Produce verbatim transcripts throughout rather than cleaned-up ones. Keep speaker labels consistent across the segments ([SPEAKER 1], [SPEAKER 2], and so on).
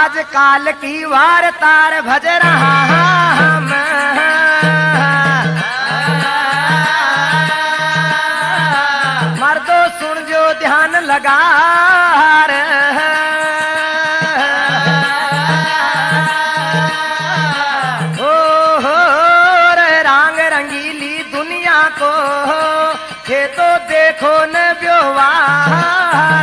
[SPEAKER 1] आज काल की वार तार भज रहा हम। मर्दो सुन जो ध्यान लगा ओ हो रे रांग रंगीली दुनिया को ये तो देखो न व्यवहार।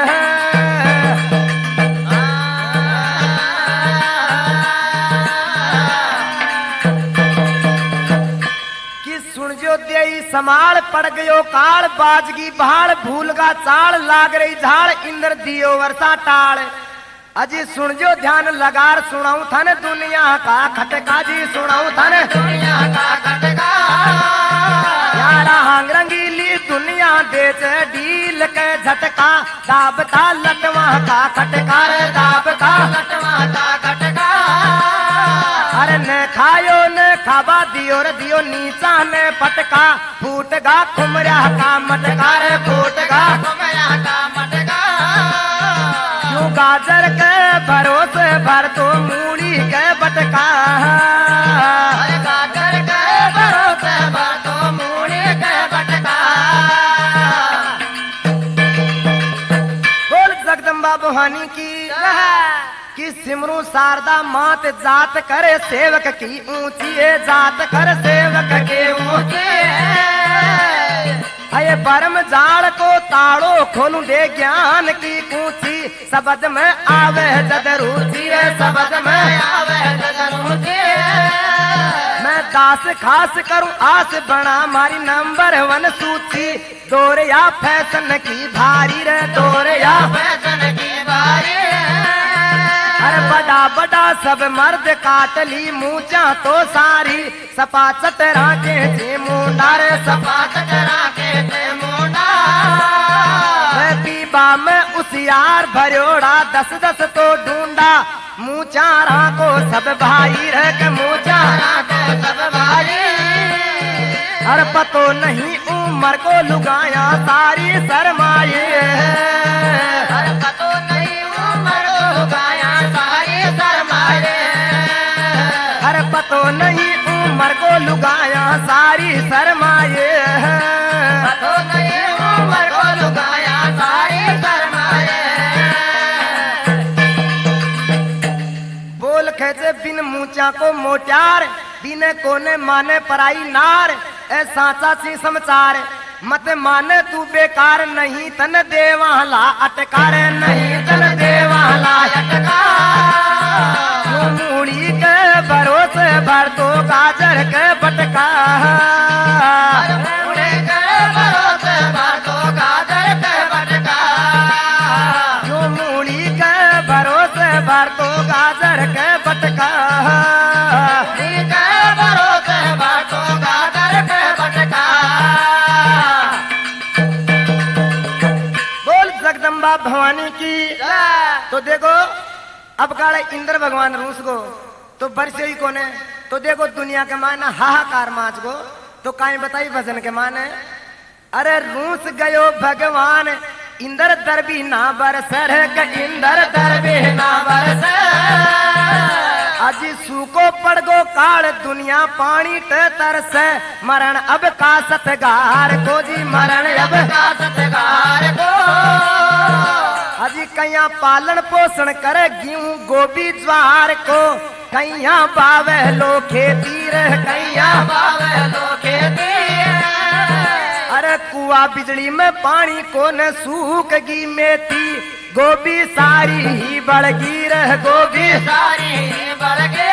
[SPEAKER 1] समाल पड़ गयो काल बाजगी भाड़ भूलगा चाल लाग रही झाड़ इंद्र दियो वर्षा टाल। अजी सुन जो ध्यान लगार सुनाऊ थन दुनिया का खटका जी सुनाऊ थन दुनिया का खटका। यारा हांग रंगीली दुनिया देच डील के झटका दाबता लटवा का खटका रे दाबता लटवा का खटका। अरे न खायो न खाबा दियो रे दियो नीचा न पटका फूटगा खुमरा का मटका रे फूटगा खुमरा का मटका। क्यों गाजर के भरोसे भर तो मूड़ी के बटका। अरे गाजर के भरोसे भर तो मूड़ी के बटका। बोल जगदम्बा भवानी की कि सिमरू शारदा मात जात करे सेवक की ऊंची जात कर सेवक के ऊंची। अये परम जाल को ताड़ो खोलू दे ज्ञान की कूची शब्द में आवे जद रुचि शब्द में आवे जद रुचि। मैं दास खास करूं आस बना मारी नंबर वन सूची। दौर या फैशन की भारी रे दौर या फैशन की भारी। अरे बड़ा बड़ा सब मर्द काटली मूचा तो सारी सपा चतरा के थे मुंडा रे सपा चतरा के थे मुंडा। पीबा में उसियार भरोड़ा दस दस तो ढूंढा मूचारा को सब भाई रह के मूचारा को सब भाई। अरे पतो नहीं उम्र को लुगाया सारी शर्माई। अरे पतो नहीं उम्र को लुगाया सारी शर्माए। अरे पतो नहीं उम्र को लुगाया सारी शर्माए। पतो नहीं उम्र को लुगाया सारी शर्माए। बोल खेचे बिन मूचा को मोटार बिन कोने माने पराई नार। ए साचा सी समाचार मत माने तू बेकार नहीं तन देवाला अटकार नहीं तन देवाला अटका। मूड़ी के भरोसे भर तो गाजर के बटका। मूड़ी के भरोसे भर तो गाजर के बटका। मूड़ी के भरोसे भर तो गाजर के बटका। मूड़ी के भरोसे भर तो गाजर के बटका। जगदम्बा भवानी की तो देखो अब काले इंद्र भगवान रूस को तो बरसे ही कोने तो देखो दुनिया के माने हाहाकार माच को तो काई बताई भजन के माने। अरे रूस गयो भगवान इंद्र दरबी ना बरसर के इंद्र दरबी ना बरस। अजी सूको पड़ गो काल दुनिया पानी ते तरस। मरण अब का सतगार को जी मरण अब का सतगार को। अजी कैया पालन पोषण करे गेहूं गोभी ज्वार को। कैया बावे लो खेती रह कैया बावे लो खेती। अरे कुआ बिजली में पानी को न सूखगी मेथी। गोभी सारी ही बढ़गी रह गोभी सारी ही बढ़गे।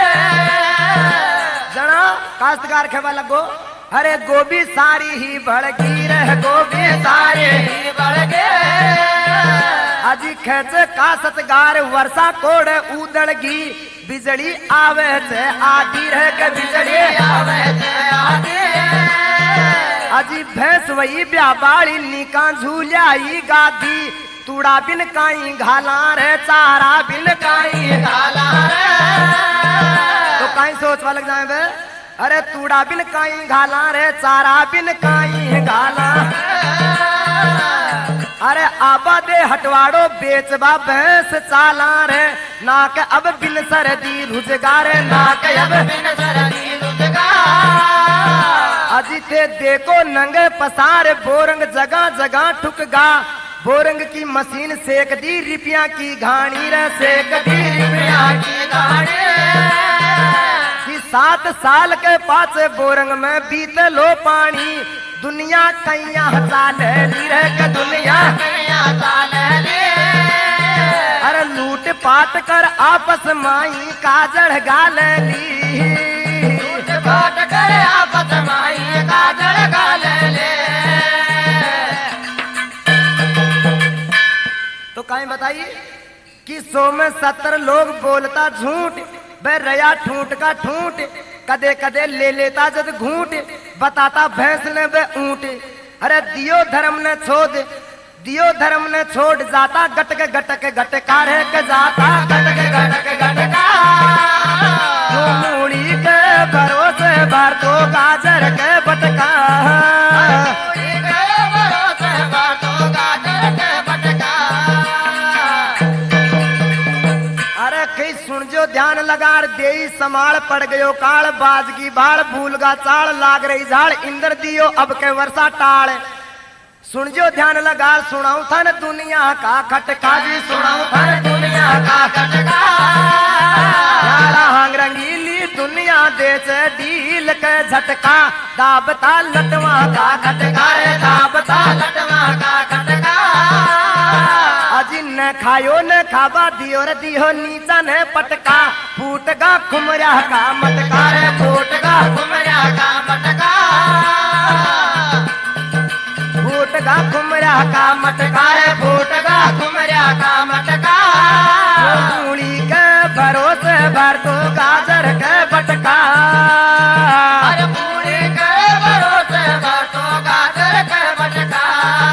[SPEAKER 1] जना काश्तकार खेवा लगो अरे गोभी सारी ही बढ़गी रह गोभी सारी ही बढ़गे। अजी खेच का सतगार वर्षा कोड़ उदड़गी बिजली आवे से आधी रह के बिजली आवे से आधी। अजी भैंस वही ब्याबाड़ी निका झूलियाई गादी। तूड़ा बिन काई घाला रे चारा बिन काई घाला रे। तो काई सोचवा लग जाए बे। अरे तूड़ा बिन काई घाला रे चारा बिन काई घाला। अरे आबा दे हटवाड़ो बेचबा भैंस चाला रे नाक अब बिन सरदी रुजगार नाक अब बिन सरदी रुजगार अजिते देखो नंगे पसार बोरंग जगह जगह ठुकगा बोरंग की मशीन सेक दी रिपिया की घाणी रे सेक दी रिपिया की घाणी कि सात साल के पाछे बोरंग में बीते लो पानी दुनिया कैया चाल ली रे के दुनिया कैया चाल ली अरे लूट पाट कर आपस माई काजड़ गाल ली लूट पाट कर आपस माई काजड़ गाल ले तो कहीं बताइए कि सौ में सत्तर लोग बोलता झूठ बे रया ठूट का ठूट कदे कदे ले लेता जद घूट बताता भैंस ने बे ऊंट अरे दियो धर्म ने छोड़ दियो धर्म ने छोड़ जाता गटके गटके गटका रे के जाता गटके गटके गटका मूड़ी के भरोसे भर तो गाजर के बटका मूड़ी के भरोसे भर तो गाजर के बटका अरे कई सुन जो ध्यान लगार दे समाल पड़ गयो काल बाजगी बाल भूलगा चाल लाग रही झाड़ इंद्र दियो अब के वर्षा टाल सुन जो ध्यान लगा सुनाऊ था न दुनिया का खटका जी सुनाऊ था न दुनिया का खटका हांग रंगीली दुनिया देश डील के झटका दाबता लटवा का खटका रे दाबता लटवा का खटका अजी न खायो न खाबा दियो रे दियो नीचा न पटका फूटगा खुमरा का मटका रे फूटगा खुमरा का मटका फूटगा खुमरा का मटका रे फूटगा खुमरा का मटका मूली के भरोसे भर तो गाजर के बटका अरे मूली के भरोसे भर तो गाजर के बटका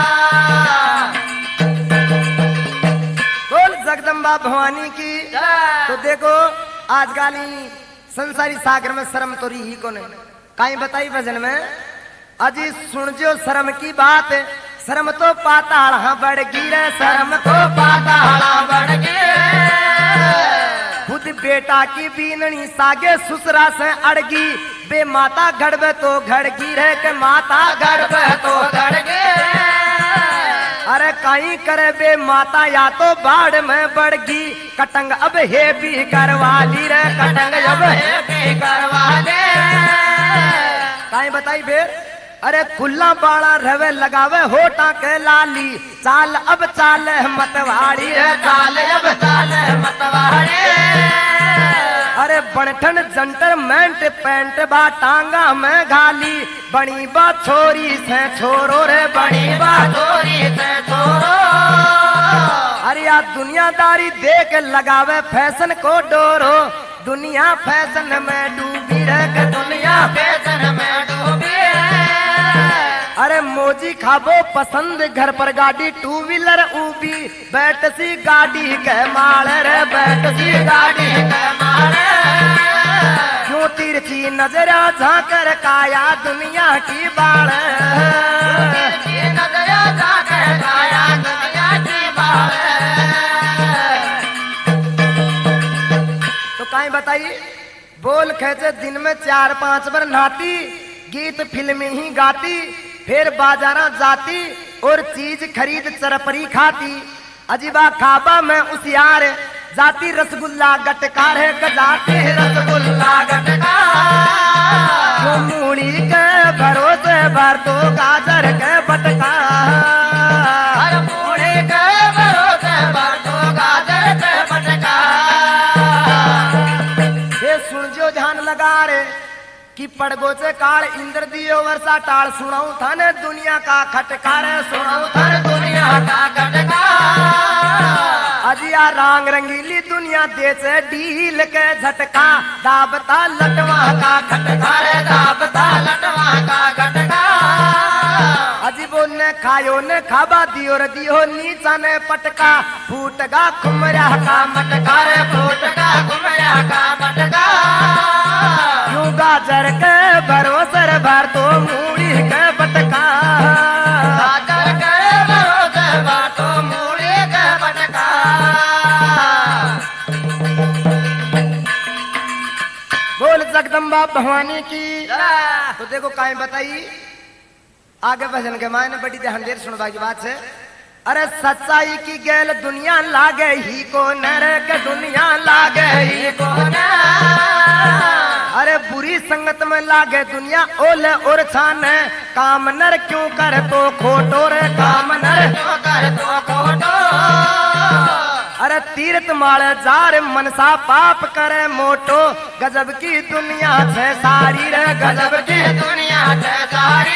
[SPEAKER 1] बोल जगदम्बा भवानी की तो देखो आज गाली संसारी सागर में शर्म तो रही को नहीं कहीं बताई भजन में अजी सुन जो शर्म की बात शर्म तो पाताल बढ़ गिरे शर्म तो पाताल बढ़ गिरे खुद बेटा की बीननी सागे ससुरा से अड़गी बे माता गड़बे तो घड़ गिरे के माता गड़बे तो घड़ गिरे अरे कहीं करे बे माता या तो बाढ़ में बढ़गी कटंग अब हे भी करवा ली रे कटंग अब हे भी करवा ले कहीं बताई बे अरे खुला बाड़ा रवे लगावे होटा के लाली चाल अब चाल मतवाड़ी है चाल अब चाल मतवाड़ी अरे बनठन जंटर मेंट पैंट बा टांगा में घाली बनी बा छोरी से छोरो रे बनी बा छोरी से छोरो अरे यार दुनियादारी देख लगावे फैशन को डोरो दुनिया फैशन में डूबी रे दुनिया फैशन में डूबी अरे मोजी खाबो पसंद घर पर गाड़ी टू व्हीलर ऊबी बैठ सी गाड़ी के माल रे बैठ सी गाड़ी के माल क्यों तिरछी नजरा झाकर काया दुनिया की बाल नजरा झाकर काया दुनिया की बाल तो कहीं बताइए बोल खेचे दिन में चार पांच बार नहाती गीत फिल्म ही गाती फिर बाजारा जाती और चीज खरीद चरपरी खाती अजीबा खाबा में उसियार जाती रसगुल्ला गटकार है गजाती रसगुल्ला गटकार मूड़ी के भरोसे भर तो गाजर के बटका मूड़ी के भरोसे भर तो गाजर के बटका ये सुन जो ध्यान लगा रे कि पड़गो से काल इंद्र दियो वर्षा टाल सुनाऊ था ने दुनिया का खटकार सुनाऊ था दुनिया का खटकार अजिया रंग रंगीली दुनिया देश डील के झटका दाबता लटवा का खटकार दाबता लटवा का खटकार अजीबो ने खायो ने खाबा दियो रे दियो नीचा ने पटका फूटगा खुमरा का मटका रे फूटगा खुमरा का मटका गाजर के भरोसे भर तो मूड़ी के बटका गाजर के भरोसे भर जगदम्बा भवानी की। तो देखो काई बताई आगे भजन के मायने बड़ी ध्यान देर सुनवा की बात है। अरे सच्चाई की गैल दुनिया लागे ही को नर के दुनिया लागे ही को नर। अरे बुरी संगत में लागे दुनिया ओले और छाने काम नर क्यों कर तो खोटो रे काम नर क्यों कर तो खोटो। अरे तीर्थ माले जार मनसा पाप करे मोटो गजब की दुनिया छे सारी रे गजब की दुनिया छे सारी।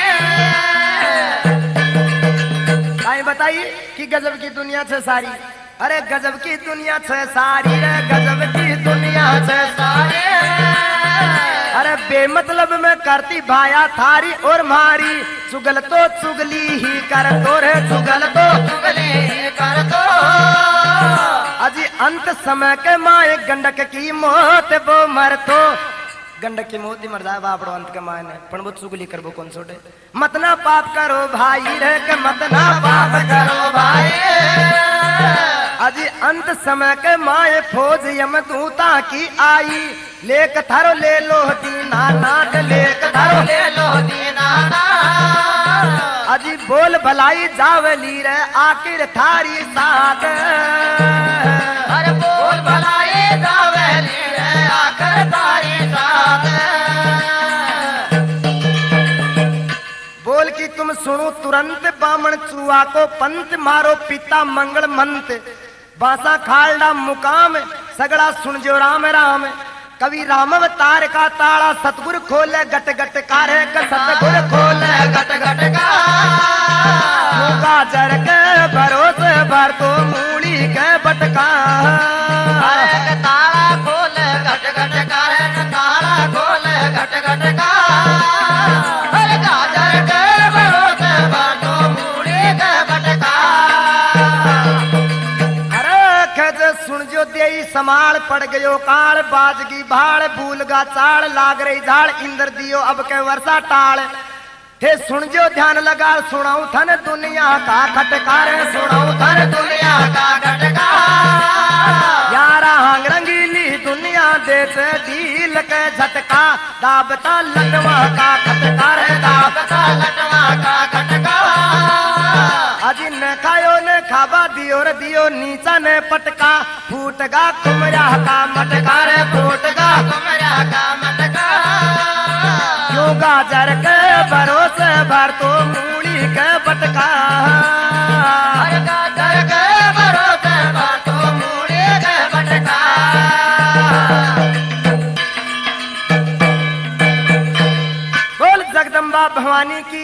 [SPEAKER 1] काई बताइए कि गजब की दुनिया छे सारी। अरे गजब की दुनिया छे सारी रे गजब की दुनिया छे सारी। अरे बेमतलब में करती भाया थारी और मारी चुगल तो चुगली ही कर तो रे चुगल तो चुगली ही कर तो। अजी अंत समय के माए गंडक की मौत वो मर तो गंडक की मौत ही मर जाए बापड़ो अंत के माए ने पण वो चुगली करबो कौन छोटे। मत ना पाप करो भाई रे के मत ना पाप करो भाई। अजी अंत समय के माए फौज यमदूता की आई लेक थारो ले लो दीना नाथ लेक थारो ले लो दीना नाथ। अजी बोल भलाई जावली रे आखिर थारी साथ। अरे बोल भलाई जावली रे आखिर थारी साथ। बोल की तुम सुनो तुरंत बामण चुआ को पंत मारो पिता मंगल मंत बासा खालडा मुकाम सगड़ा सुन जो राम राम। कवि राम अवतार का ताड़ा सतगुरु खोले गट गट कारे का सतगुरु खोले गट गट का। गाजर के भरोसे भर तो मूली के बटका। अरे ताड़ा खोले गट गट कारे ताड़ा खोले गट गट का। अरे गाजर के भरोसे भर तो मूली के बटका। सुन जो दे समाल पड़ गयो काल बाजगी भाड़ भूलगा चाल लाग रही झाड़ इंद्र दियो अब के वर्षा टाल। थे सुन जो ध्यान लगा सुनाऊ थन दुनिया का खटकार सुनाऊ थन दुनिया का खटकार। यारा हंग रंगीली दुनिया देते दिल के झटका दाबता लटवा का खटकार दाबता लटवा का खटकार। अजी न खायो ने खाबा दियो रे दियो नीचा ने पटका फूटगा कुमरा का मटका रे फूटगा कुमरा का मटका। क्यों गाजर के भरोसे भर तो मूली के बटका। अरे गाजर के भरोसे भर तो मूली के बटका। बोल जगदम्बा भवानी की।